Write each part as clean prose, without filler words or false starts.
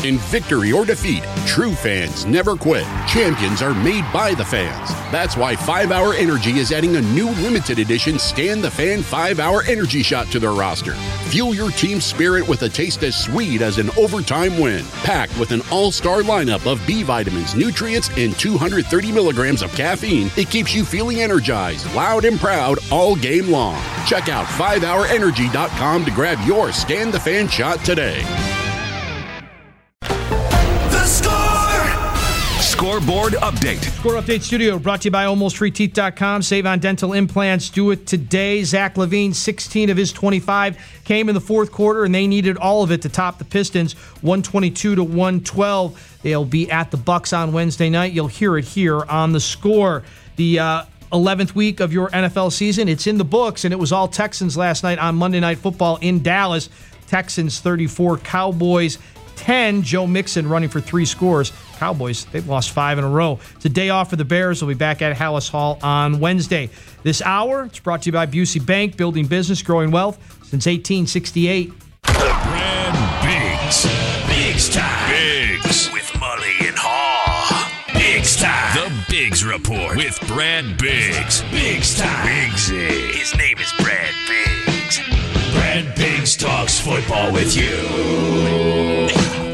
In victory or defeat, true fans never quit. Champions are made by the fans. That's why 5-Hour Energy is adding a new limited edition Scan the Fan 5-Hour Energy Shot to their roster. Fuel your team's spirit with a taste as sweet as an overtime win. Packed with an all-star lineup of B vitamins, nutrients, and 230 milligrams of caffeine, it keeps you feeling energized, loud, and proud all game long. Check out 5hourenergy.com to grab your Scan the Fan shot today. Scoreboard update. Score Update Studio brought to you by AlmostFreeTeeth.com. Save on dental implants. Do it today. Zach LaVine, 16 of his 25 came in the fourth quarter, and they needed all of it to top the Pistons, 122-112. They'll be at the Bucks on Wednesday night. You'll hear it here on The Score. The 11th week of your NFL season, it's in the books, and it was all Texans last night on Monday Night Football in Dallas. Texans 34, Cowboys 10. Joe Mixon running for 3 scores. Cowboys, they've lost 5 in a row. It's a day off for the Bears. They'll be back at Hallis Hall on Wednesday. This hour, it's brought to you by Busey Bank, building business, growing wealth since 1868. Brad Biggs. Biggs time. Biggs. With Mully and Haw. Biggs time. The Biggs Report with Brad Biggs. Biggs time. Biggsy. His name is Brad Biggs. Brad Biggs talks football with you.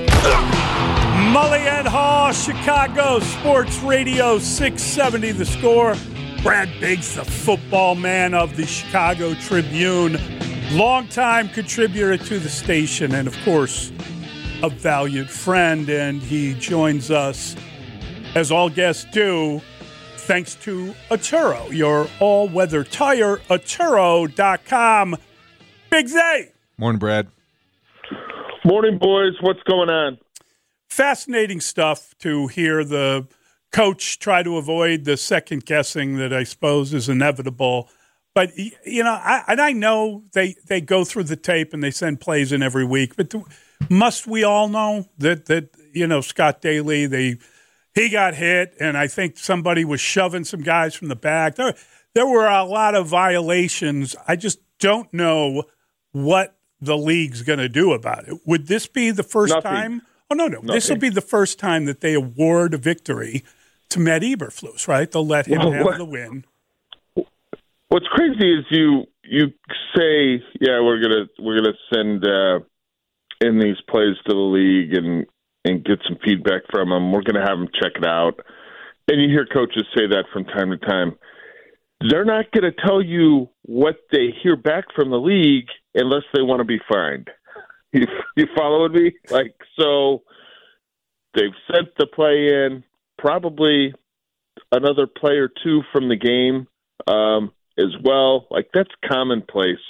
Mully and Haw, Chicago Sports Radio 670 The Score. Brad Biggs, the football man of the Chicago Tribune, longtime contributor to the station, and of course, a valued friend. And he joins us, as all guests do, thanks to Atturo, your all-weather tire, Atturo.com. Biggs A. Morning, Brad. Morning, boys. What's going on? Fascinating stuff to hear the coach try to avoid the second guessing that I suppose is inevitable. But, you know, I know they go through the tape and they send plays in every week. But must we all know that you know, Scott Daly, he got hit, and I think somebody was shoving some guys from the back. There were a lot of violations. I just don't know what the league's going to do about it. Would this be the first time? Oh, no. Nothing. This will be the first time that they award a victory to Matt Eberflus, right? They'll let him have the win. What's crazy is you say, yeah, we're gonna send in these plays to the league and get some feedback from them. We're gonna have them check it out, and you hear coaches say that from time to time. They're not gonna tell you what they hear back from the league unless they want to be fined. You following me? Like, so they've sent the play in, probably another play or two from the game as well. Like, that's commonplace.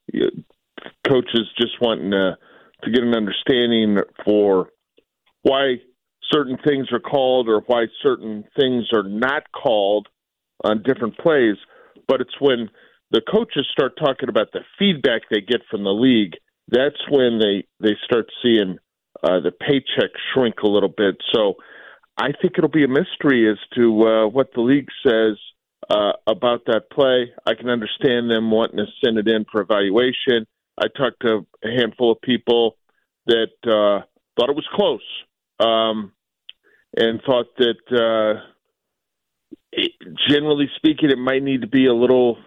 Coaches just wanting to get an understanding for why certain things are called or why certain things are not called on different plays. But it's when the coaches start talking about the feedback they get from the league, that's when they start seeing the paycheck shrink a little bit. So I think it'll be a mystery as to what the league says about that play. I can understand them wanting to send it in for evaluation. I talked to a handful of people that thought it was close and thought that, generally speaking, it might need to be a little,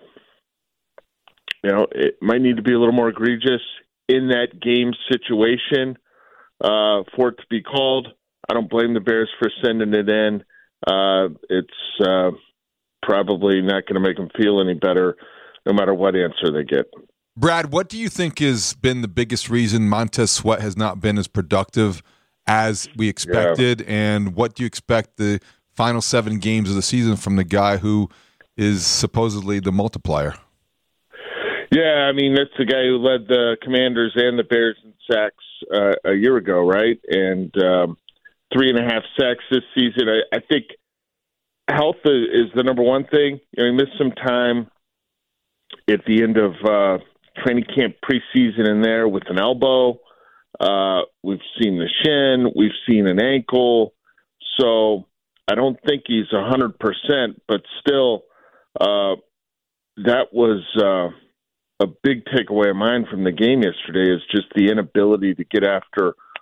it might need to be a little more egregious in that game situation for it to be called. I don't blame the Bears for sending it in. It's probably not going to make them feel any better no matter what answer they get. Brad, what do you think has been the biggest reason Montez Sweat has not been as productive as we expected? Yeah. And what do you expect the final 7 games of the season from the guy who is supposedly the multiplier? Yeah, I mean, that's the guy who led the Commanders and the Bears in sacks a year ago, right? And 3.5 sacks this season. I think health is the number one thing. He missed some time at the end of training camp preseason in there with an elbow. We've seen the shin. We've seen an ankle. So I don't think he's 100%, but still that was a big takeaway of mine from the game yesterday is just the inability to get after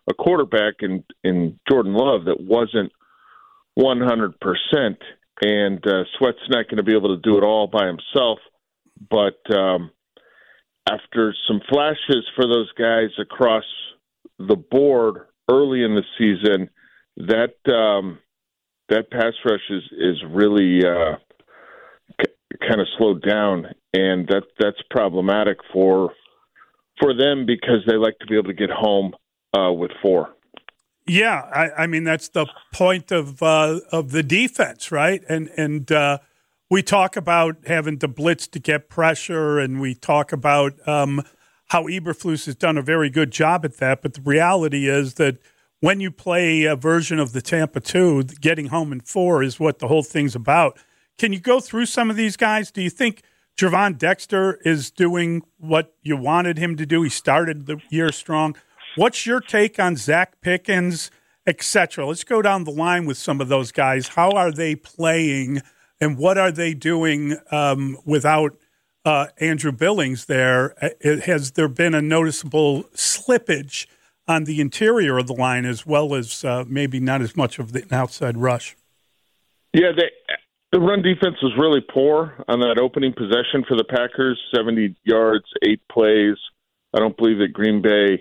a quarterback in Jordan Love that wasn't 100%, and Sweat's not going to be able to do it all by himself. But after some flashes for those guys across the board early in the season, that pass rush is really kind of slowed down, and that's problematic for them because they like to be able to get home with 4. Yeah, I mean that's the point of the defense, right? And we talk about having to blitz to get pressure, and we talk about how Eberflus has done a very good job at that. But the reality is that when you play a version of the Tampa 2, getting home in 4 is what the whole thing's about. Can you go through some of these guys? Do you think Gervon Dexter is doing what you wanted him to do? He started the year strong. What's your take on Zach Pickens, et cetera? Let's go down the line with some of those guys. How are they playing, and what are they doing without Andrew Billings there? Has there been a noticeable slippage on the interior of the line as well as maybe not as much of the outside rush? Yeah, the run defense was really poor on that opening possession for the Packers, 70 yards, 8 plays. I don't believe that Green Bay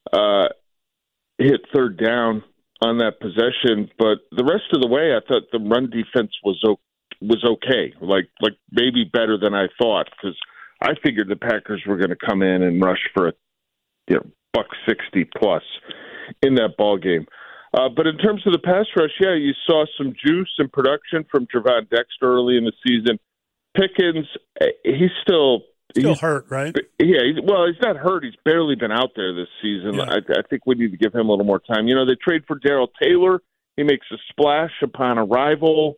hit third down on that possession, but the rest of the way, I thought the run defense was okay, like maybe better than I thought, because I figured the Packers were going to come in and rush for a $160 plus in that ball game. But in terms of the pass rush, yeah, you saw some juice and production from Gervon Dexter early in the season. Pickens, he's still hurt, right? Yeah, he's not hurt. He's barely been out there this season. Yeah. I think we need to give him a little more time. You know, they trade for Darrell Taylor. He makes a splash upon arrival.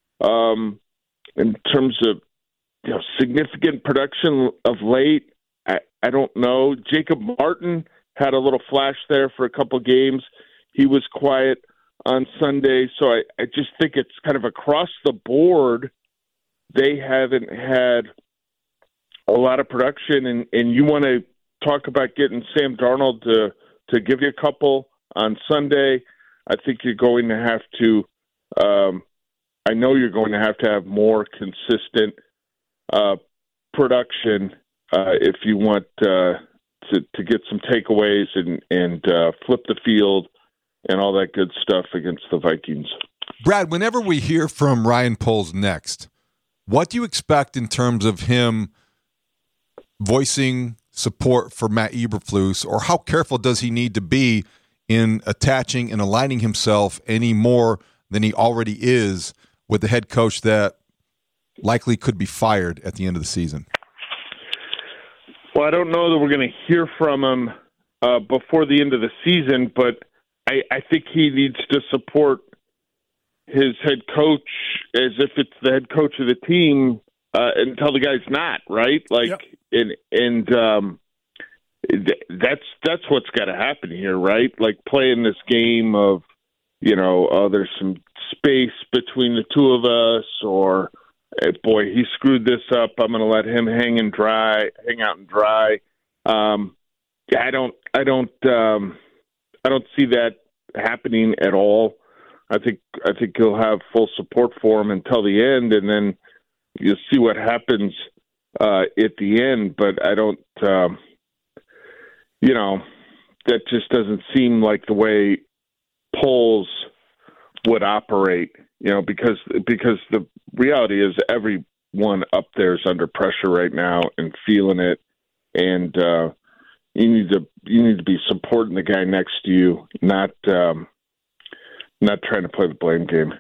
In terms of significant production of late, I don't know. Jacob Martin had a little flash there for a couple games. He was quiet on Sunday, so I just think it's kind of across the board. They haven't had a lot of production, and you want to talk about getting Sam Darnold to give you a couple on Sunday. I think you're going to have to I know you're going to have more consistent production if you want to get some takeaways and flip the field and all that good stuff against the Vikings. Brad, whenever we hear from Ryan Poles next, what do you expect in terms of him voicing support for Matt Eberflus, or how careful does he need to be in attaching and aligning himself any more than he already is with the head coach that likely could be fired at the end of the season? Well, I don't know that we're going to hear from him before the end of the season, but I think he needs to support his head coach as if it's the head coach of the team until the guy's not, right? Like, yep. and that's what's got to happen here, right? Like playing this game of, there's some space between the two of us, or boy, he screwed this up, I'm going to let him hang out and dry. I don't see that happening at all. I think he'll have full support for him until the end, and then you'll see what happens at the end. But I don't, that just doesn't seem like the way Poles would operate. Because the reality is everyone up there is under pressure right now and feeling it, and you need to be supporting the guy next to you, not trying to play the blame game.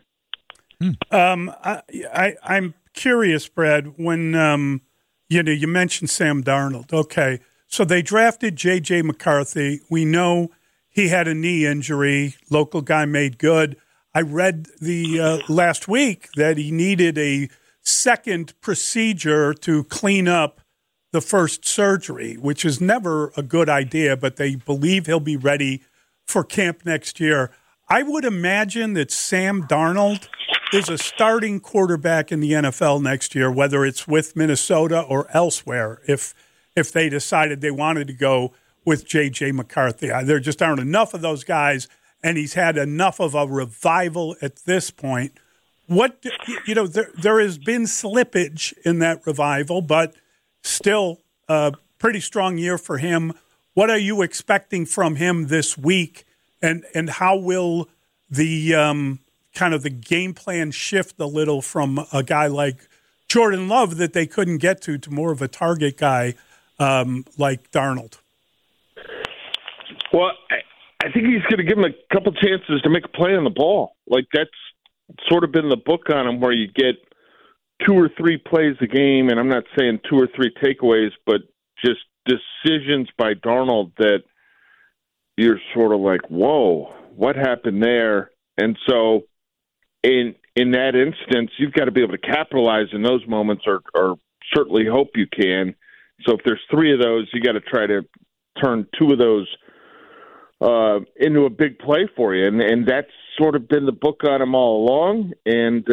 I'm curious, Brad, when you mentioned Sam Darnold. Okay, so they drafted J.J. McCarthy. We know he had a knee injury. Local guy made good. I read the last week that he needed a second procedure to clean up the first surgery, which is never a good idea, but they believe he'll be ready for camp next year. I would imagine that Sam Darnold is a starting quarterback in the NFL next year, whether it's with Minnesota or elsewhere, if they decided they wanted to go with J.J. McCarthy. There just aren't enough of those guys, and he's had enough of a revival at this point. There has been slippage in that revival, but still a pretty strong year for him. What are you expecting from him this week, and how will the kind of the game plan shift a little from a guy like Jordan Love that they couldn't get to more of a target guy like Darnold? Well, I think he's going to give him a couple chances to make a play on the ball. Like, that's sort of been the book on him, where you get 2 or 3 plays a game, and I'm not saying 2 or 3 takeaways, but just decisions by Darnold that you're sort of like, whoa, what happened there? And so in that instance, you've got to be able to capitalize in those moments, or certainly hope you can. So if there's 3 of those, you got to try to turn 2 of those into a big play for you. And that's sort of been the book on him all along. And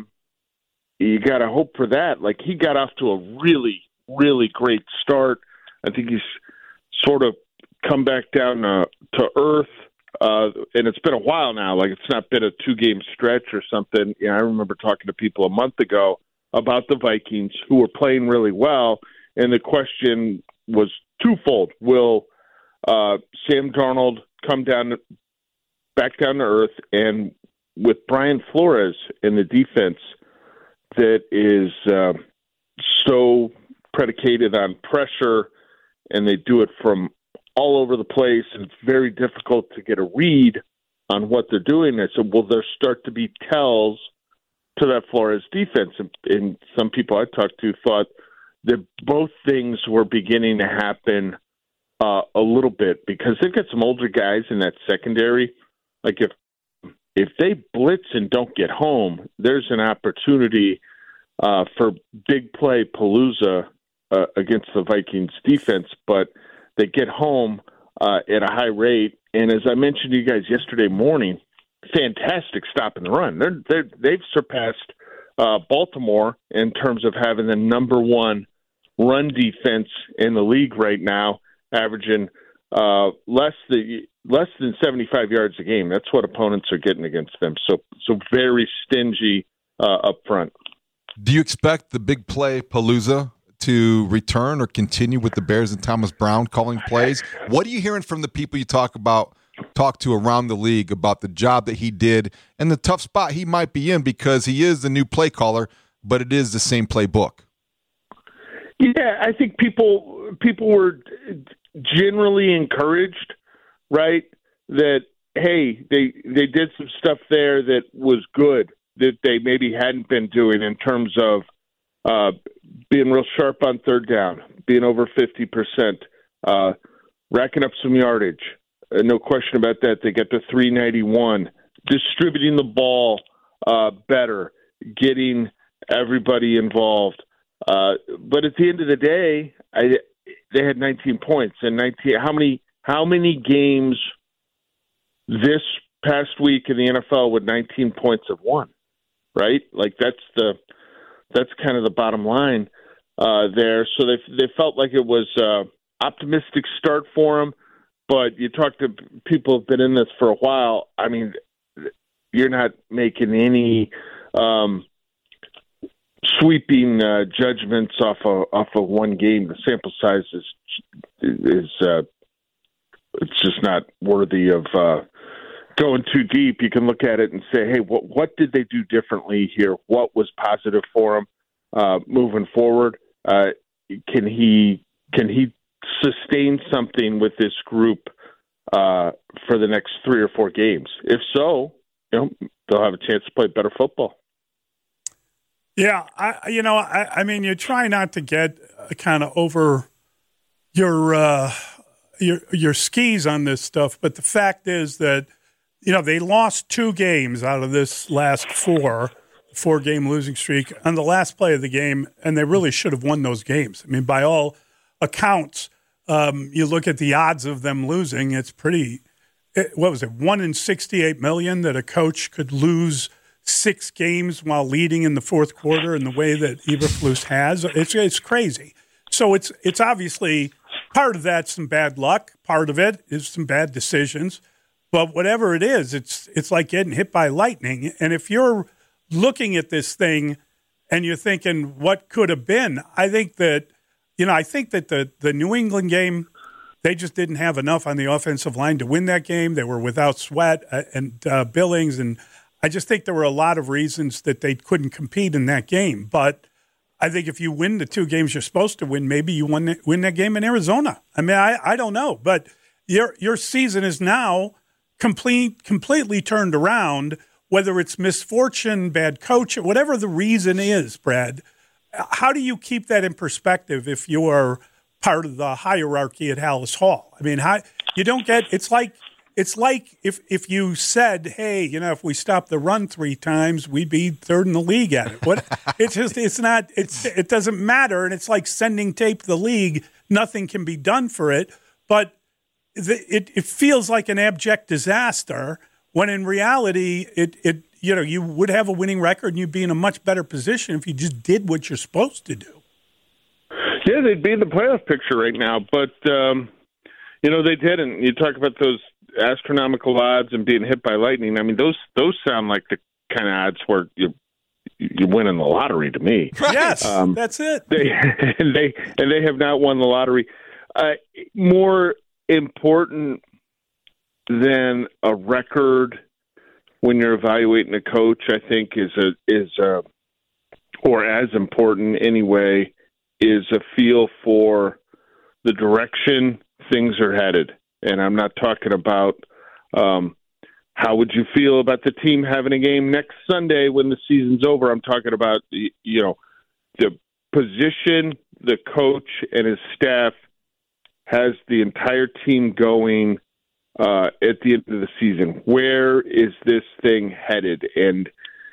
you got to hope for that. Like, he got off to a really, really great start. I think he's sort of come back down to earth. And it's been a while now. Like, it's not been a 2-game stretch or something. I remember talking to people a month ago about the Vikings, who were playing really well. And the question was twofold. Will Sam Darnold come back down to earth? And with Brian Flores in the defense that is so predicated on pressure, and they do it from all over the place, and it's very difficult to get a read on what they're doing. I said, will there start to be tells to that Flores defense? And some people I talked to thought that both things were beginning to happen a little bit, because they've got some older guys in that secondary. Like, if they blitz and don't get home, there's an opportunity for big play palooza against the Vikings defense, but they get home at a high rate. And as I mentioned to you guys yesterday morning, fantastic stop and run. They've surpassed Baltimore in terms of having the number 1 run defense in the league right now, averaging less than 75 yards a game. That's what opponents are getting against them. So very stingy up front. Do you expect the big play palooza to return or continue with the Bears and Thomas Brown calling plays? What are you hearing from the people you talk to around the league about the job that he did and the tough spot he might be in, because he is the new play caller, but it is the same playbook? Yeah, I think people were generally encouraged, right? That, hey, they did some stuff there that was good, that they maybe hadn't been doing in terms of being real sharp on third down, being over 50%, racking up some yardage. No question about that. They get to 391, distributing the ball better, getting everybody involved. But at the end of the day, they had 19 points. And 19. How many games this past week in the NFL with 19 points have won? Right? Like, that's kind of the bottom line there. So they felt like it was optimistic start for them. But you talk to people who've been in this for a while. I mean, you're not making any sweeping judgments off of one game. The sample size is it's just not worthy of going too deep. You can look at it and say, hey, what did they do differently here? What was positive for them moving forward? Can he sustain something with this group for the next 3 or 4 games? If so, they'll have a chance to play better football. Yeah, I mean, you try not to get kind of over your skis on this stuff, but the fact is that they lost 2 games out of this last 4-game losing streak on the last play of the game, and they really should have won those games. I mean, by all accounts, you look at the odds of them losing, it's pretty. What was it? 1 in 68 million that a coach could lose 6 games while leading in the fourth quarter in the way that Eberflus has. It's crazy. So it's obviously Part of that's some bad luck. Part of it is some bad decisions. But whatever it is, it's like getting hit by lightning. And if you're looking at this thing and you're thinking, what could have been? I think that the New England game, they just didn't have enough on the offensive line to win that game. They were without Sweat and Billings, and I just think there were a lot of reasons that they couldn't compete in that game. But I think if you win the 2 games you're supposed to win, maybe you win that game in Arizona. I mean, I don't know, but your season is now completely turned around. Whether it's misfortune, bad coach, whatever the reason is, Brad, how do you keep that in perspective if you are part of the hierarchy at Hallis Hall? I mean, it's like if you said, hey, if we stop the run 3 times, we'd be 3rd in the league at it. It doesn't matter. And it's like sending tape to the league. Nothing can be done for it. But it feels like an abject disaster when in reality, you would have a winning record and you'd be in a much better position if you just did what you're supposed to do. Yeah, they'd be in the playoff picture right now, but they didn't. You talk about those astronomical odds and being hit by lightning. I mean, those sound like the kind of odds where you're winning the lottery to me. Yes, that's it. They have not won the lottery. More important than a record when you're evaluating a coach, I think or as important anyway, is a feel for the direction things are headed. And I'm not talking about how would you feel about the team having a game next Sunday when the season's over. I'm talking about the position the coach and his staff has the entire team going at the end of the season. Where is this thing headed? And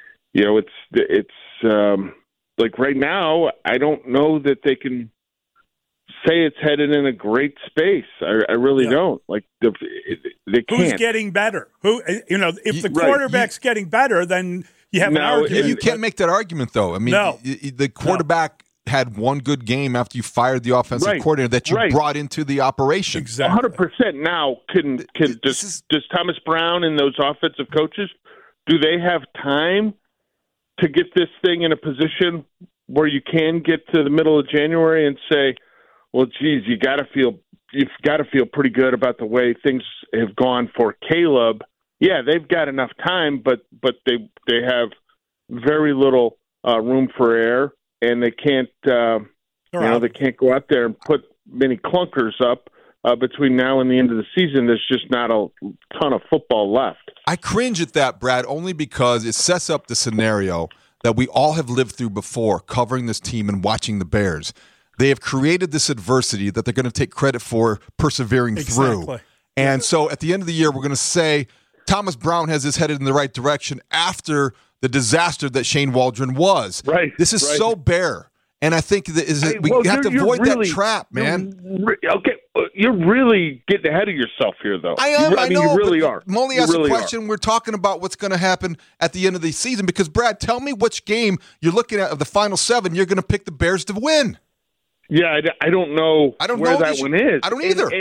it's like right now, I don't know that they can say it's headed in a great space. I really don't. Like they can't. Who's getting better? If the quarterback's getting better, then you have an argument. You can't make that argument, though. I mean, the quarterback had one good game after you fired the offensive coordinator that you brought into the operation. Exactly. 100%. Now, does Thomas Brown and those offensive coaches, do they have time to get this thing in a position where you can get to the middle of January and say, well, geez, you've got to feel pretty good about the way things have gone for Caleb. Yeah, they've got enough time, but they have very little room for error. And they can't, they can't go out there and put many clunkers up between now and the end of the season. There's just not a ton of football left. I cringe at that, Brad, only because it sets up the scenario that we all have lived through before, covering this team and watching the Bears. They have created this adversity that they're going to take credit for persevering through. And so at the end of the year, we're going to say Thomas Brown has his headed in the right direction after the disaster that Shane Waldron was. Right. This is so Bear. And I think that we have to avoid that trap, man. You're really getting ahead of yourself here, though. I know. You really are. Molly asked a question. We're talking about what's going to happen at the end of the season because, Brad, tell me which game you're looking at of the final 7 you're going to pick the Bears to win. Yeah, I don't know where that one is. I don't either.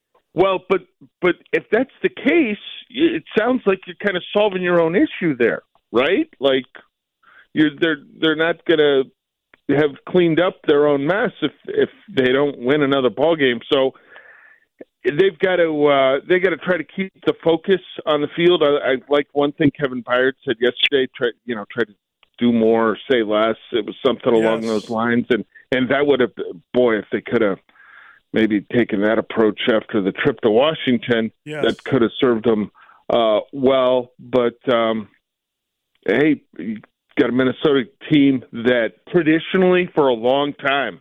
But if that's the case, it sounds like you're kind of solving your own issue there, right? Like they're not going to have cleaned up their own mess if they don't win another ball game. So they've got to try to keep the focus on the field. I like one thing Kevin Byard said yesterday. Try to do more or say less. It was something along those lines, and that would have, if they could have maybe taken that approach after the trip to Washington, that could have served them well. But hey, you got a Minnesota team that traditionally, for a long time,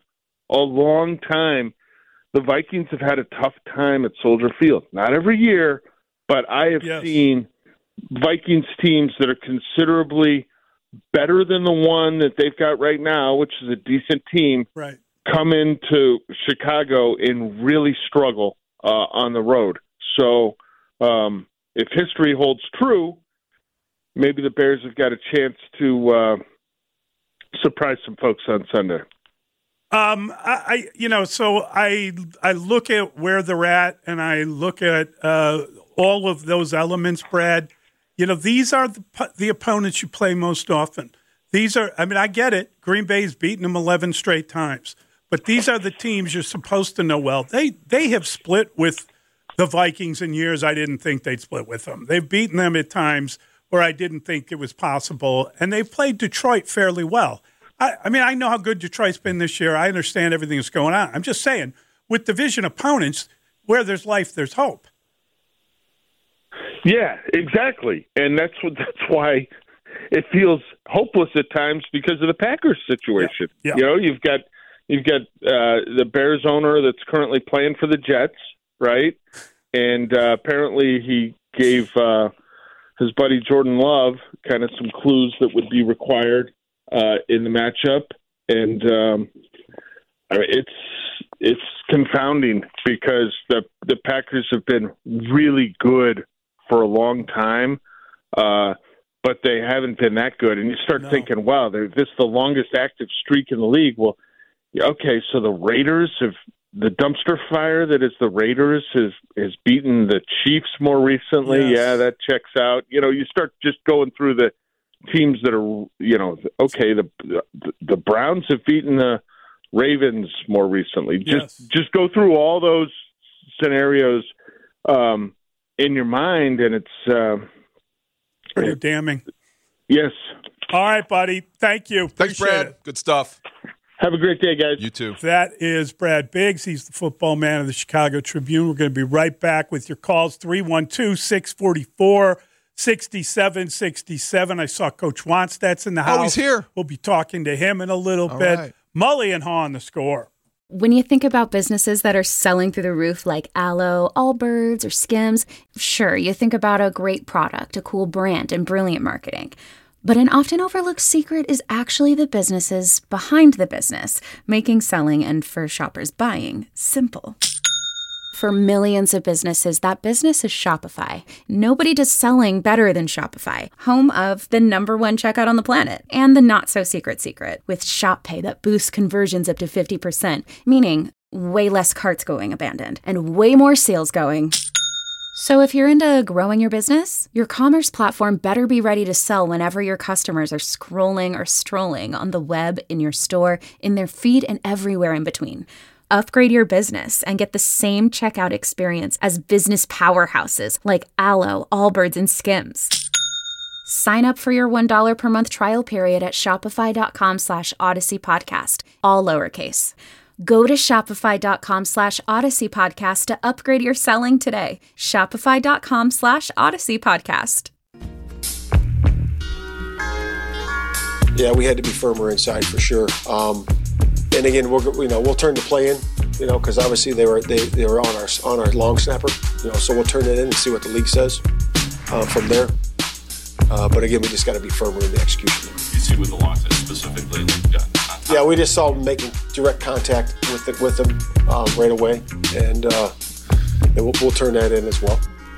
the Vikings have had a tough time at Soldier Field. Not every year, but I have seen Vikings teams that are considerably better than the one that they've got right now, which is a decent team, come into Chicago and really struggle on the road. So if history holds true, maybe the Bears have got a chance to surprise some folks on Sunday. I look at where they're at, and I look at all of those elements, Brad. These are the opponents you play most often. These are, I get it. Green Bay's beaten them 11 straight times, but these are the teams you're supposed to know well. They have split with the Vikings in years I didn't think they'd split with them. They've beaten them at times where I didn't think it was possible, and they've played Detroit fairly well. I know how good Detroit's been this year. I understand everything that's going on. I'm just saying, with division opponents, where there's life, there's hope. Yeah, exactly. And that's why it feels hopeless at times because of the Packers situation. Yeah. You've got the Bears owner that's currently playing for the Jets, right? And apparently he gave his buddy Jordan Love kind of some clues that would be required in the matchup, and it's confounding because the Packers have been really good for a long time, but they haven't been that good. And you start thinking, wow, this is the longest active streak in the league. Well, okay, so the Raiders have the dumpster fire that is the Raiders has beaten the Chiefs more recently. Yes. Yeah, that checks out. You start just going through the teams that are, okay, the Browns have beaten the Ravens more recently. Just go through all those scenarios in your mind, and it's pretty damning. Yes. All right, buddy. Thank you. Thanks, Brad. It. Good stuff. Have a great day, guys. You too. That is Brad Biggs. He's the football man of the Chicago Tribune. We're going to be right back with your calls, 312-644-6767. I saw Coach Wannstedt's in the house. Oh, he's here. We'll be talking to him in a little All bit. right. Mully and Haw on the score. When you think about businesses that are selling through the roof like Aloe, Allbirds, or Skims, sure, you think about a great product, a cool brand, and brilliant marketing. But an often overlooked secret is actually the businesses behind the business, making selling and for shoppers buying simple. For millions of businesses, that business is Shopify. Nobody does selling better than Shopify, home of the #1 checkout on the planet and the not-so-secret secret with Shop Pay that boosts conversions up to 50%, meaning way less carts going abandoned and way more sales going. So if you're into growing your business, your commerce platform better be ready to sell whenever your customers are scrolling or strolling on the web, in your store, in their feed, and everywhere in between. Upgrade your business and get the same checkout experience as business powerhouses like Aloe, Allbirds, and Skims. Sign up for your $1 per month trial period at shopify.com/Odyssey Podcast, all lowercase. Go to shopify.com/Odyssey Podcast to upgrade your selling today. Shopify.com/Odyssey Podcast. Yeah, we had to be firmer inside for sure. And again, we'll turn the play in, because obviously they were on our long snapper, so we'll turn it in and see what the league says from there. But again, we just got to be firmer in the execution. You see with the loss specifically. Yeah, we just saw them making direct contact with them right away, and we'll turn that in as well.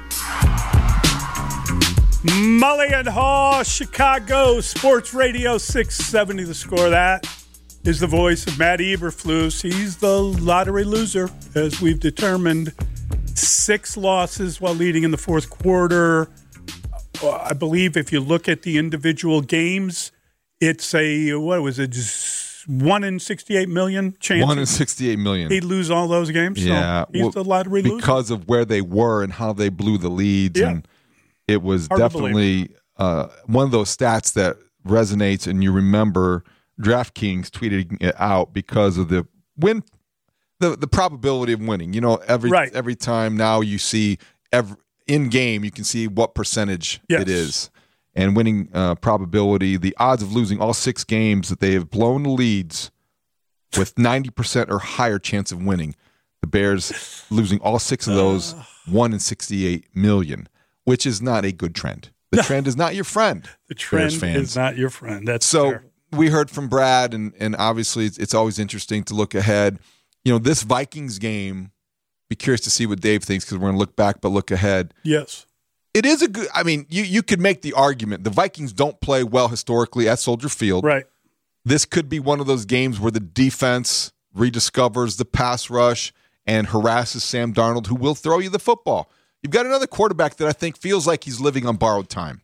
Mully and Haw, Chicago Sports Radio 670. The Score. That is the voice of Matt Eberflus. He's the lottery loser, as we've determined. 6 losses while leading in the fourth quarter. I believe if you look at the individual games, it's just 1 in 68 million chance. 1 in 68 million. He'd lose all those games. Yeah. So he's the lottery loser. Because of where they were and how they blew the leads. Yeah. And it was Hard to definitely one of those stats that resonates, and you remember DraftKings tweeting it out because of the win, the probability of winning. Every time now you see in game, you can see what percentage it is. And winning probability, the odds of losing all 6 games that they have blown the leads with 90% or higher chance of winning. The Bears losing all 6 of those, 1 in 68 million, which is not a good trend. The trend is not your friend. The trend Bears fans. is not your friend. That's so. fair. We heard from Brad, and obviously it's always interesting to look ahead. This Vikings game, be curious to see what Dave thinks, because we're going to look back but look ahead. Yes. It is a good – you could make the argument. The Vikings don't play well historically at Soldier Field. Right. This could be one of those games where the defense rediscovers the pass rush and harasses Sam Darnold, who will throw you the football. You've got another quarterback that I think feels like he's living on borrowed time.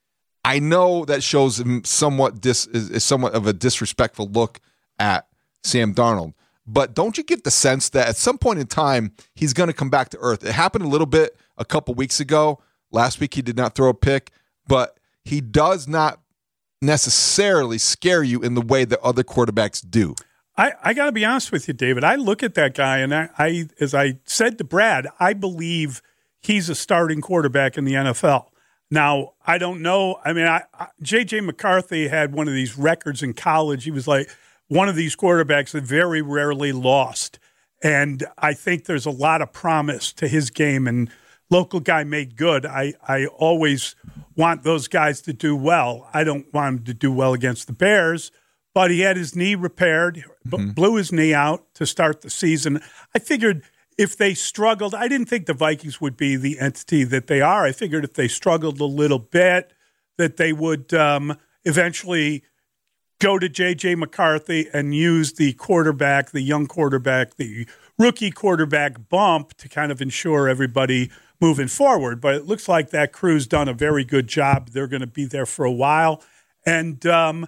I know that shows him somewhat of a disrespectful look at Sam Darnold, but don't you get the sense that at some point in time he's going to come back to earth? It happened a little bit a couple weeks ago. Last week he did not throw a pick, but he does not necessarily scare you in the way that other quarterbacks do. I got to be honest with you, David. I look at that guy, and I, as I said to Brad, I believe he's a starting quarterback in the NFL. Now, I don't know. I mean, J.J. McCarthy had one of these records in college. He was like one of these quarterbacks that very rarely lost. And I think there's a lot of promise to his game, and local guy made good. I always want those guys to do well. I don't want him to do well against the Bears, but he had his knee repaired, blew his knee out to start the season. I figured if they struggled, I didn't think the Vikings would be the entity that they are. I figured if they struggled a little bit, that they would eventually go to J.J. McCarthy and use the quarterback, the young quarterback, the rookie quarterback bump to kind of ensure everybody moving forward. But it looks like that crew's done a very good job. They're going to be there for a while. And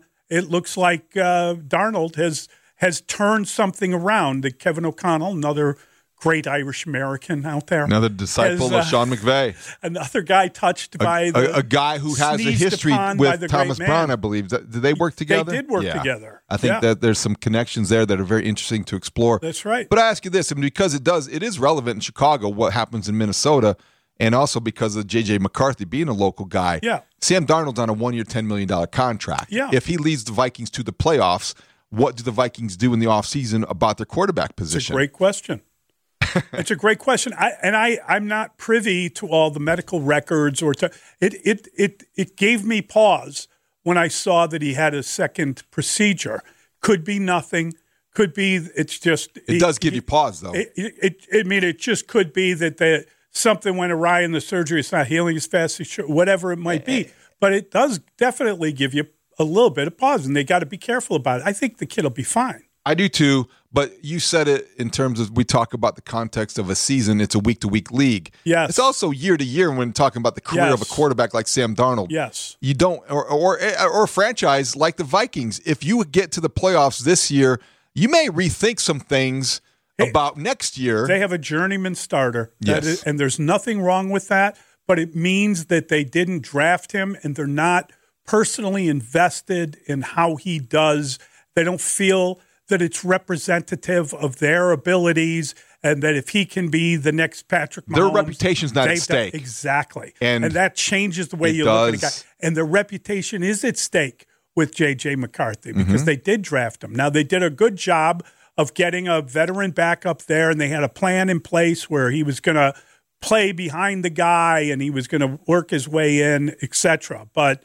it looks like Darnold has turned something around. Kevin O'Connell, another great Irish American out there. Another disciple of Sean McVay. Another guy touched by a guy who has a history with Thomas Brown, I believe. Did they work together? They did work together. I think that there's some connections there that are very interesting to explore. That's right. But I ask you this, because it is relevant in Chicago, what happens in Minnesota, and also because of J.J. McCarthy being a local guy. Yeah. Sam Darnold's on a 1-year, $10 million contract. Yeah. If he leads the Vikings to the playoffs, what do the Vikings do in the offseason about their quarterback position? It's a great question. It's a great question. I'm not privy to all the medical records it gave me pause when I saw that he had a second procedure. Could be nothing. Could be it's just it does give you pause though. It just could be that something went awry in the surgery. It's not healing as fast as whatever it might be. But it does definitely give you a little bit of pause, and they got to be careful about it. I think the kid will be fine. I do too, but you said it in terms of we talk about the context of a season. It's a week-to-week league. Yes. It's also year-to-year when talking about the career of a quarterback like Sam Darnold. Yes. You don't, or a franchise like the Vikings. If you get to the playoffs this year, you may rethink some things about next year. They have a journeyman starter. Yes. And there's nothing wrong with that, but it means that they didn't draft him and they're not personally invested in how he does. They don't feel that it's representative of their abilities, and that if he can be the next Patrick Mahomes, their reputation's not at stake. Exactly. And that changes the way you look at a guy. And their reputation is at stake with J.J. McCarthy because they did draft him. Now, they did a good job of getting a veteran back up there, and they had a plan in place where he was going to play behind the guy and he was going to work his way in, etc. But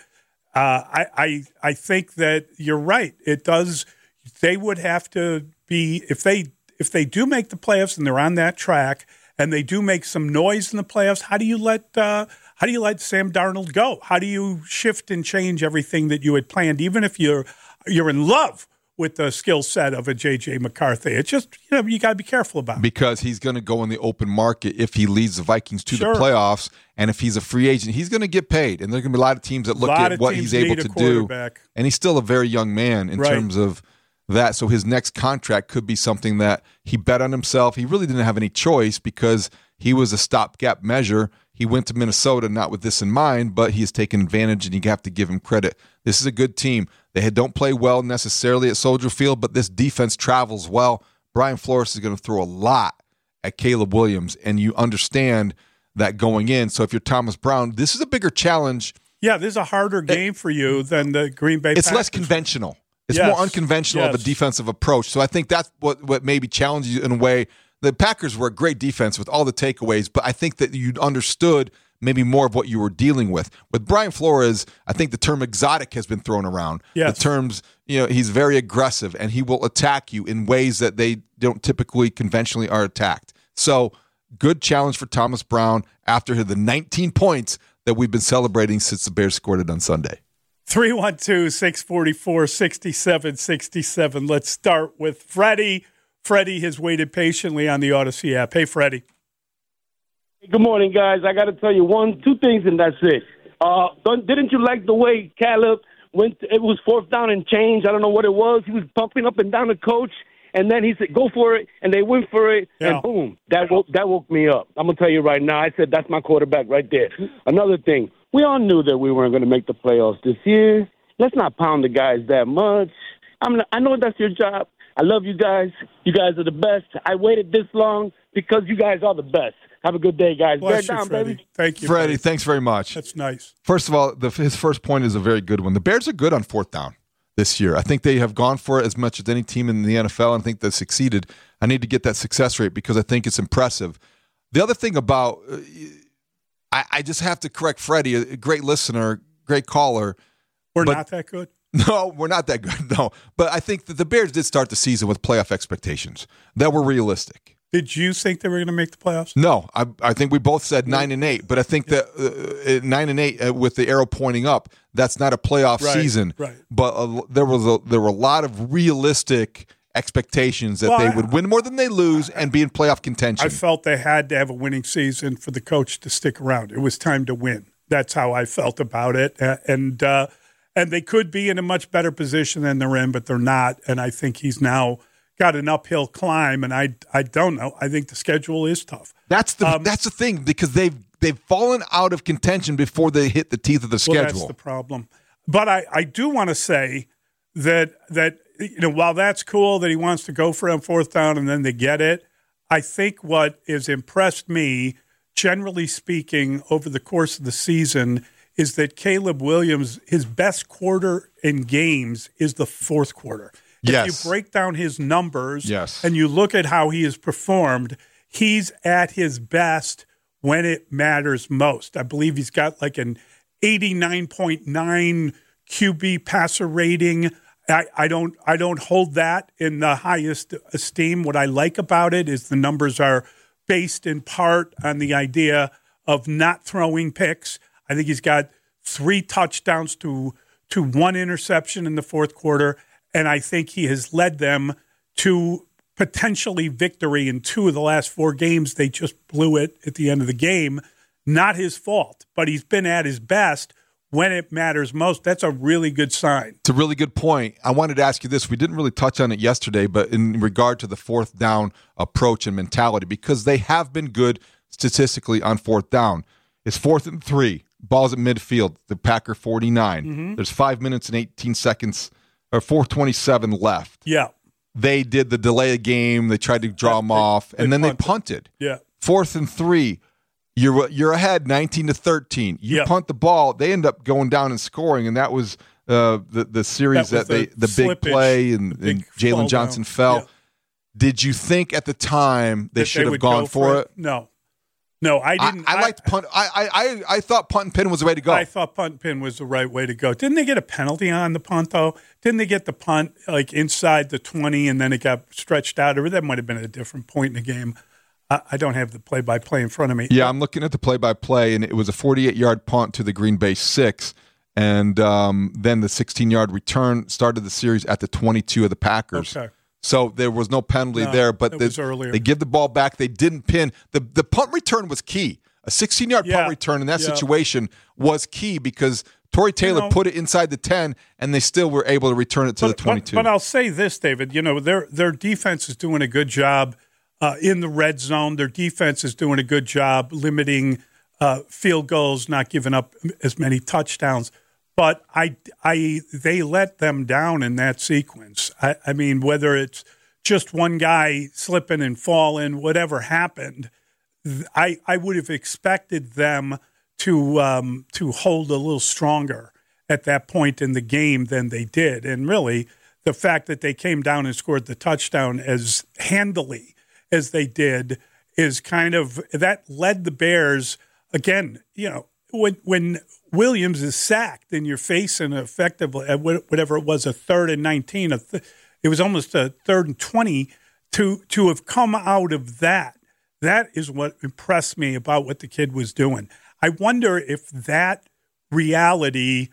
I think that you're right. It does. They would have to be if they do make the playoffs and they're on that track and they do make some noise in the playoffs. How do you let Sam Darnold go? How do you shift and change everything that you had planned, even if you're in love with the skill set of a J.J. McCarthy? It's just you got to be careful about it. Because he's going to go in the open market if he leads the Vikings to the playoffs, and if he's a free agent, he's going to get paid. And there's going to be a lot of teams that look at what he's able to do. And he's still a very young man in terms of that. So his next contract could be something that he bet on himself. He really didn't have any choice because he was a stopgap measure. He went to Minnesota not with this in mind, but he has taken advantage, and you have to give him credit. This is a good team. They don't play well necessarily at Soldier Field, but this defense travels well. Brian Flores is going to throw a lot at Caleb Williams, and you understand that going in. So if you're Thomas Brown, this is a bigger challenge. Yeah, this is a harder game for you than the Green Bay Packers. It's less conventional. It's more unconventional of a defensive approach. So I think that's what maybe challenges you in a way. The Packers were a great defense with all the takeaways, but I think that you understood maybe more of what you were dealing with. With Brian Flores, I think the term exotic has been thrown around. Yes. The terms, he's very aggressive, and he will attack you in ways that they don't typically conventionally are attacked. So good challenge for Thomas Brown after the 19 points that we've been celebrating since the Bears scored it on Sunday. 312-644-6767. Let's start with Freddie Freddie has waited patiently on the Odyssey app. Hey, Freddie. Good morning, guys. I got to tell you two things, and that's it. Didn't you like the way Caleb went? It was 4th down and change. I don't know what it was. He was pumping up and down the coach, and then he said, "Go for it," and they went for it, and boom, that woke me up. I'm gonna tell you right now. I said that's my quarterback right there. Another thing, we all knew that we weren't going to make the playoffs this year. Let's not pound the guys that much. I know that's your job. I love you guys. You guys are the best. I waited this long because you guys are the best. Have a good day, guys. Bless Bear you, down, Freddie. baby. Thank you, Freddie. Thanks very much. That's nice. First of all, his first point is a very good one. The Bears are good on 4th down this year. I think they have gone for it as much as any team in the NFL, and I think they've succeeded. I need to get that success rate because I think it's impressive. The other thing about I just have to correct Freddie, a great listener, great caller. We're not that good? No, we're not that good, no. But I think that the Bears did start the season with playoff expectations that were realistic. Did you think they were going to make the playoffs? No, I think we both said 9-8, but I think that 9-8 with the arrow pointing up, that's not a playoff season. Right. But there were a lot of realistic expectations that they would win more than they lose and be in playoff contention. I felt they had to have a winning season for the coach to stick around. It was time to win. That's how I felt about it, and they could be in a much better position than they're in, but they're not. And I think he's now got an uphill climb, and I don't know. I think the schedule is tough. That's the thing, because they've fallen out of contention before they hit the teeth of the schedule. Well, that's the problem. But I do want to say that while that's cool that he wants to go for it on 4th down and then they get it, I think what has impressed me, generally speaking, over the course of the season is that Caleb Williams, his best quarter in games is the 4th quarter. Yes. If you break down his numbers yes. and you look at how he has performed, he's at his best when it matters most. I believe he's got like an 89.9 QB passer rating. I don't hold that in the highest esteem. What I like about it is the numbers are based in part on the idea of not throwing picks. I think he's got 3 touchdowns to 1 interception in the 4th quarter, and I think he has led them to potentially victory in 2 of the last 4 games. They just blew it at the end of the game. Not his fault, but he's been at his best when it matters most. That's a really good sign. It's a really good point. I wanted to ask you this. We didn't really touch on it yesterday, but in regard to the 4th down approach and mentality, because they have been good statistically on 4th down. It's 4th and 3. Ball's at midfield. The Packer 49. Mm-hmm. There's 5 minutes and 18 seconds, or 4:27 left. Yeah. They did the delay of game. They tried to draw them off, and then they punted. Yeah. 4th and 3. You're ahead 19-13. You punt the ball. They end up going down and scoring, and that was the series that the big play and Jalen Johnson fell. Yeah. Did you think at the time they should have gone for it? No, I didn't. I liked punt. I thought punt and pin was the way to go. I thought punt and pin was the right way to go. Didn't they get a penalty on the punt though? Didn't they get the punt like inside the 20 and then it got stretched out? Or that might have been at a different point in the game. I don't have the play-by-play in front of me. Yeah, I'm looking at the play-by-play, and it was a 48-yard punt to the Green Bay 6, and then the 16-yard return started the series at the 22 of the Packers. Okay. So there was no penalty there, but they give the ball back. They didn't pin. The punt return was key. A 16-yard punt return in that situation was key because Torrey Taylor put it inside the 10, and they still were able to return it to the 22. But I'll say this, David. Their defense is doing a good job in the red zone. Their defense is doing a good job limiting field goals, not giving up as many touchdowns. But they let them down in that sequence. I mean, whether it's just one guy slipping and falling, whatever happened, I would have expected them to hold a little stronger at that point in the game than they did. And really, the fact that they came down and scored the touchdown as handily as they did is kind of that led the Bears again. When Williams is sacked and you're facing effectively whatever it was, a 3rd and 19, it was almost a 3rd and 20 to have come out of that. That is what impressed me about what the kid was doing. I wonder if that reality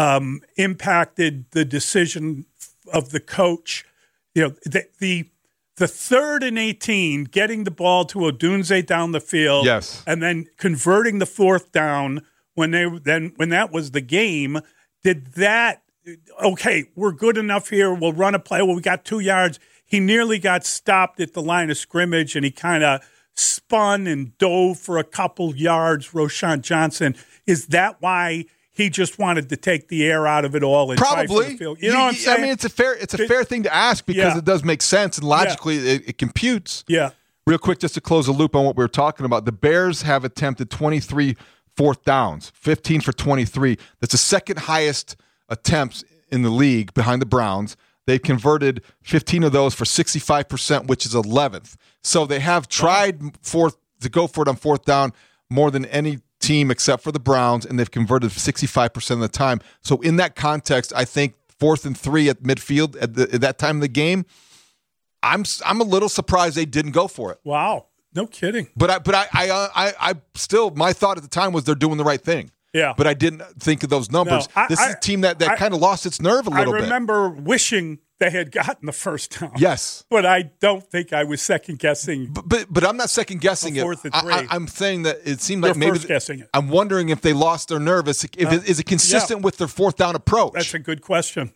impacted the decision of the coach. The the 3rd and 18, getting the ball to Odunze down the field, yes, and then converting the 4th down when that was the game, did that, okay, we're good enough here, we'll run a play, well, we got 2 yards. He nearly got stopped at the line of scrimmage, and he kind of spun and dove for a couple yards, Roschon Johnson. Is that why he just wanted to take the air out of it all and try for the field? You know what I'm saying? I mean, it's a fair thing to ask because it does make sense, and logically it computes. Yeah. Real quick, just to close the loop on what we were talking about, the Bears have attempted 23 4th downs, 15 for 23. That's the second highest attempts in the league behind the Browns. They've converted 15 of those for 65%, which is 11th. So they have tried to go for it on 4th down more than any team except for the Browns, and they've converted 65% of the time. So in that context, I think 4th and 3 at midfield at that time of the game, I'm a little surprised they didn't go for it. Wow, no kidding. But I still, my thought at the time was they're doing the right thing. Yeah. But I didn't think of those numbers. This is a team that kind of lost its nerve a little bit. I remember wishing they had gotten the 1st down. Yes. But I don't think I was second-guessing. But I'm not second-guessing it. 4th and 3. I'm saying that it seemed like They're maybe first-guessing it. I'm wondering if they lost their nerve. Is it consistent with their 4th down approach? That's a good question.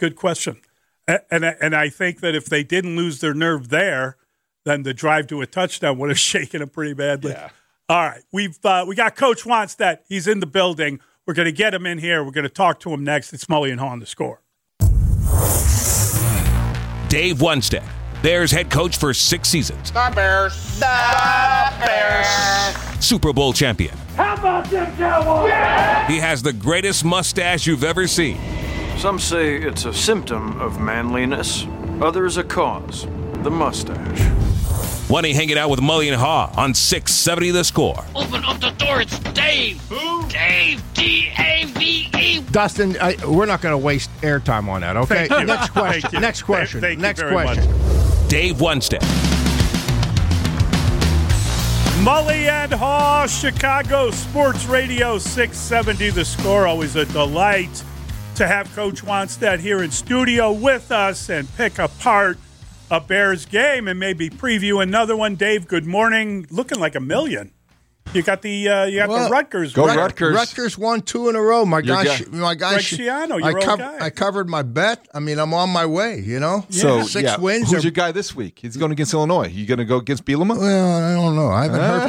And I think that if they didn't lose their nerve there, then the drive to a touchdown would have shaken them pretty badly. Yeah. All right. We got Coach Wannstedt. He's in the building. We're going to get him in here. We're going to talk to him next. It's Mully and Haw on The Score. Dave Wannstedt, Bears head coach for 6 seasons. The Bears. Super Bowl champion. How about them Cowboys? Yeah! He has the greatest mustache you've ever seen. Some say it's a symptom of manliness. Others a cause. The mustache. When he hanging out with Mully and Haw on 670 The Score. Open up the door. It's Dave. Who? Dave. D-A-V-E. Dustin, we're not going to waste airtime on that, okay? Next question. Next question. Thank you very much. Dave Wannstedt. Mully and Haw, Chicago Sports Radio 670 The Score. Always a delight to have Coach Wannstedt here in studio with us and pick apart a Bears game and maybe preview another one. Dave, good morning. Looking like $1 million. You got the Rutgers. Go Rutgers. Rutgers won 2 in a row. My guy. Greg Schiano, your old guy. I covered my bet. I mean, I'm on my way, you know? Yeah. So, 6 wins. Who's your guy this week? He's going against Illinois. You going to go against Bielema? Well, I don't know. I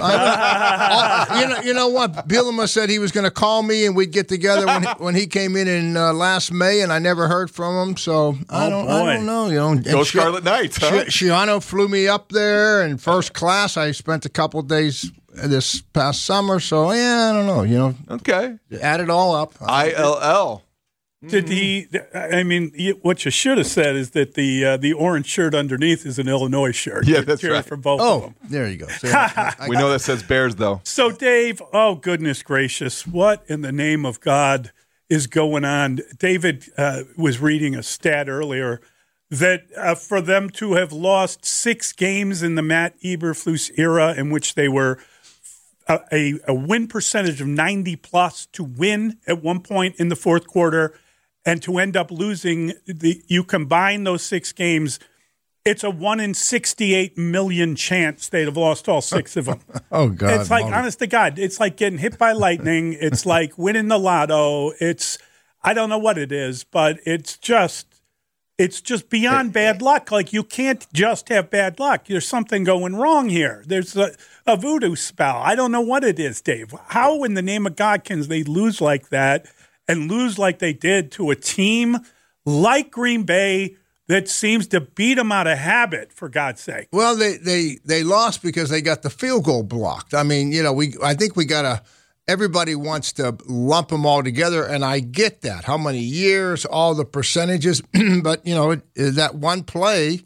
haven't heard. You know what? Bielema said he was going to call me and we'd get together when he came in last May, and I never heard from him. So I don't know. You know, go Scarlet Knights. Huh? Schiano flew me up there in first class. I spent a couple of days this past summer, so I don't know, you know. Okay. Add it all up. ILL. Did he? I mean, what you should have said is that the orange shirt underneath is an Illinois shirt. Yeah, that's right. For both of them. There you go. So, we know that says Bears, though. So, Dave, oh, goodness gracious, what in the name of God is going on? David was reading a stat earlier that for them to have lost 6 games in the Matt Eberflus era in which they were a win percentage of 90-plus to win at one point in the fourth quarter and to end up losing, you combine those 6 games, it's a 1 in 68 million chance they'd have lost all 6 of them. Oh, God. It's like, honest to God, it's like getting hit by lightning. It's like winning the lotto. I don't know what it is, but it's just beyond bad luck. Like, you can't just have bad luck. There's something going wrong here. There's a voodoo spell. I don't know what it is, Dave. How in the name of God can they lose like that and lose like they did to a team like Green Bay that seems to beat them out of habit, for God's sake? Well, they lost because they got the field goal blocked. I mean, you know, I think we got to – everybody wants to lump them all together, and I get that. How many years, all the percentages. But, you know, that one play,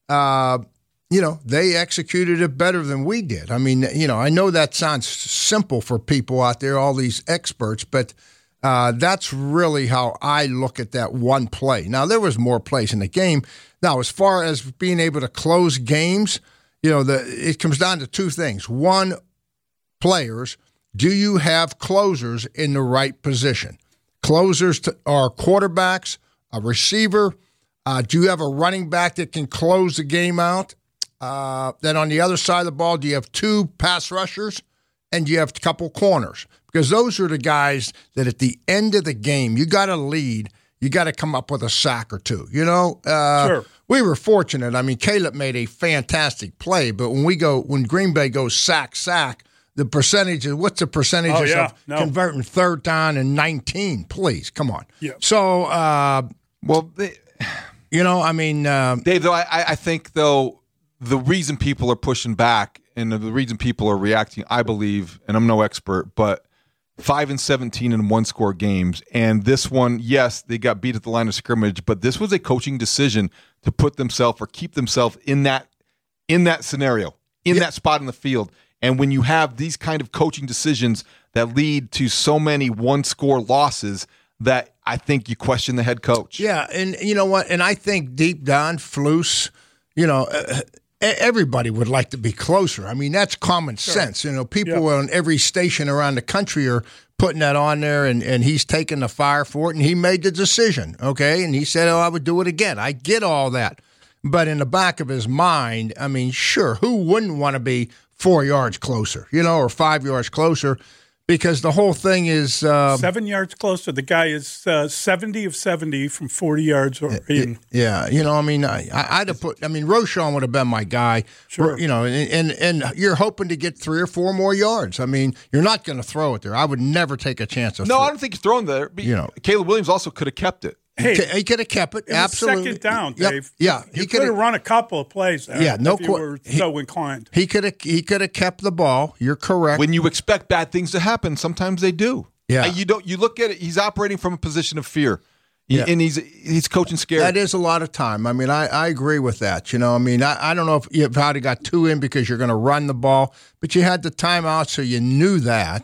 you know, they executed it better than we did. I mean, you know, I know that sounds simple for people out there, all these experts, but that's really how I look at that one play. Now, there was more plays in the game. Now, as far as being able to close games, you know, it comes down to 2 things. One, players. Do you have closers in the right position? Closers are quarterbacks, a receiver. Do you have a running back that can close the game out? Then on the other side of the ball, do you have 2 pass rushers and you have a couple corners? Because those are the guys that at the end of the game, you got to lead. You got to come up with a sack or 2. Sure. We were fortunate. I mean, Caleb made a fantastic play, but when Green Bay goes sack, the percentage is, what's the percentage of converting 3rd down and 19? Please, come on. Yeah. So, Dave, though, I think, though, the reason people are pushing back and the reason people are reacting, I believe, and I'm no expert, but 5-17 in 1-score games. And this one, yes, they got beat at the line of scrimmage, but this was a coaching decision to put themselves or keep themselves in that scenario, that spot in the field. And when you have these kind of coaching decisions that lead to so many 1-score losses, that I think you question the head coach. Yeah, and you know what? And I think deep down, Flus, everybody would like to be closer. I mean, that's common sense. People on every station around the country are putting that on there, and he's taking the fire for it, and he made the decision, okay? And he said, I would do it again. I get all that. But in the back of his mind, I mean, sure, who wouldn't want to be 4 yards closer, or 5 yards closer? Because the whole thing is 7 yards closer. The guy is 70 of 70 from 40 yards or even. Yeah, I'd have put. I mean, Roschon would have been my guy. Sure. And you're hoping to get 3 or 4 more yards. I mean, you're not going to throw it there. I would never take a chance of. No, I don't think he's throwing there. But, Caleb Williams also could have kept it. Hey, he could have kept it. Absolutely. 2nd down, Dave. Yeah, he could have run a couple of plays there. Yeah, no if you were so inclined. He could have kept the ball. You're correct. When you expect bad things to happen, sometimes they do. Yeah, you look at it. He's operating from a position of fear. Yeah. And he's coaching scared. That is a lot of time. I mean, I agree with that. I don't know if you've probably got 2 in because you're going to run the ball, but you had the timeout, so you knew that.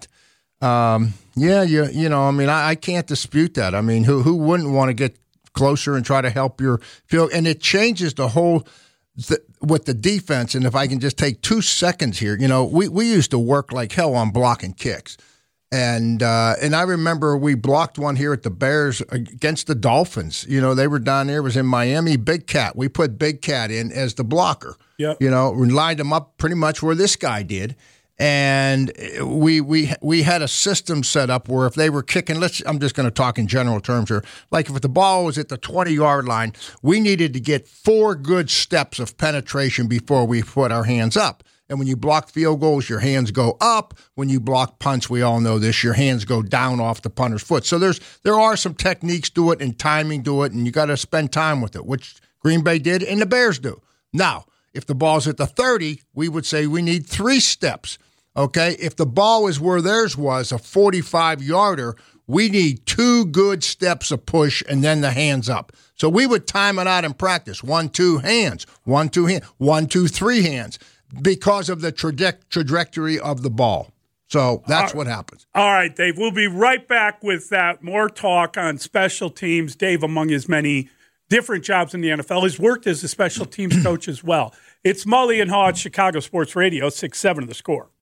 I can't dispute that. I mean, who wouldn't want to get closer and try to help your field? And it changes the whole with the defense. And if I can just take 2 seconds here, we used to work like hell on blocking kicks. And I remember we blocked one here at the Bears against the Dolphins. They were down there. It was in Miami. Big Cat. We put Big Cat in as the blocker. Yep. We lined him up pretty much where this guy did. And we had a system set up where if they were kicking, I'm just going to talk in general terms here. Like if the ball was at the 20-yard line, we needed to get 4 good steps of penetration before we put our hands up. And when you block field goals, your hands go up. When you block punts, we all know this, your hands go down off the punter's foot. So there are some techniques to it and timing to it, and you got to spend time with it, which Green Bay did and the Bears do. Now, if the ball's at the 30, we would say we need 3 steps. Okay, if the ball is where theirs was, a 45-yarder, we need 2 good steps of push and then the hands up. So we would time it out in practice. 1, 2 hands, 1, 2 hands, 1, 2, 3 hands, because of the trajectory of the ball. So that's what happens. All right, Dave, we'll be right back with that. More talk on special teams. Dave, among his many different jobs in the NFL, has worked as a special teams coach as well. It's Mully and Haw at Chicago Sports Radio, 6-7 of The Score.